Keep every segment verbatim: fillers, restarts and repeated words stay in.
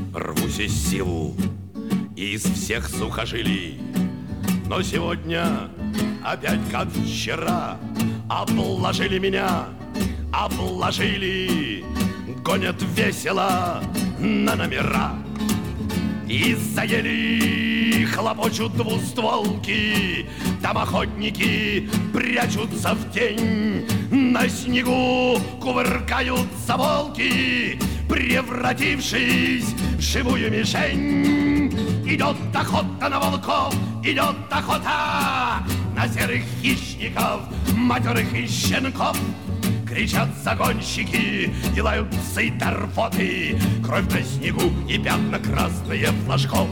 Рвусь из сил, из всех сухожилий, но сегодня опять как вчера обложили меня, обложили, гонят весело на номера. И заели, хлопочут двустволки, там охотники прячутся в тень. На снегу кувыркаются волки, превратившись в живую мишень. Идет охота на волков, идет охота на серых хищников, матерых и щенков. Кричат загонщики, и лают псы торфоты, кровь на снегу и пятна красные флажков.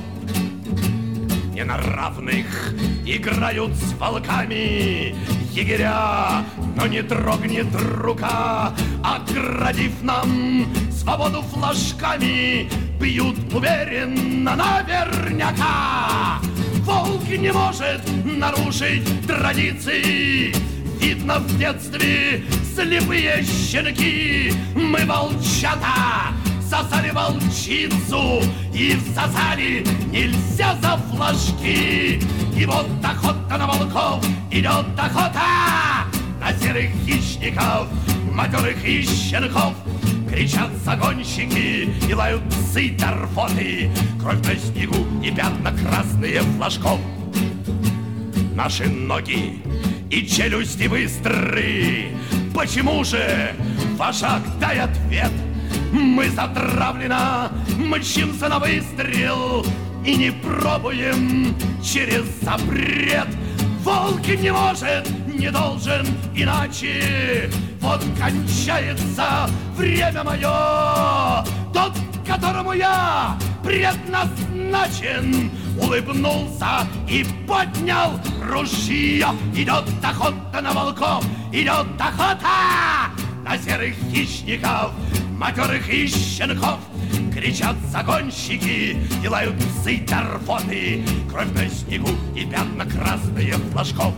Не на равных играют с волками егеря, но не дрогнет рука, оградив нам свободу флажками, бьют уверенно наверняка. Волк не может нарушить традиции. Видно, в детстве слепые щенки. Мы, волчата, сосали волчицу и всосали нельзя за флажки. И вот охота на волков, идет охота на серых хищников, матерых и щенков. Кричат загонщики и лают псы торфоты, кровь на снегу и пятна красные флажков. Наши ноги и челюсти быстры. Почему же, вожак, дай ответ? Мы затравленно мчимся на выстрел и не пробуем через запрет. Волк не может, не должен иначе. Вот кончается время мое. Тот, которому я предназначен, улыбнулся и поднял ружье. Идет охота на волков, идет охота на серых хищников, матерых и щенков. Кричат загонщики и лают псы торфоты, кровь на снегу и пятна красные флажков.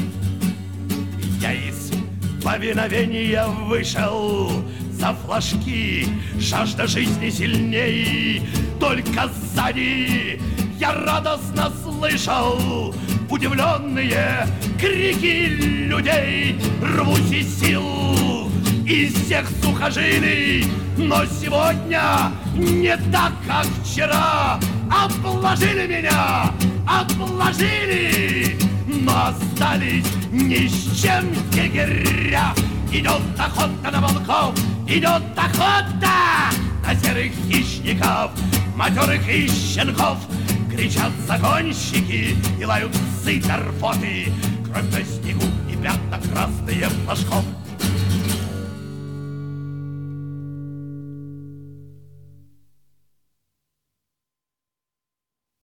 Я из повиновения вышел за флажки, жажда жизни сильней. Только сзади я радостно слышал удивленные крики людей. Рвусь из сил, из всех сухожилий, но сегодня не так, как вчера. Обложили меня, обложили, но остались ни с чем егеря. Идет охота на волков, идет охота на серых хищников, матерых и щенков. Кричат загонщики и лают псы торфоты, кровь на снегу и пятна красные флажков.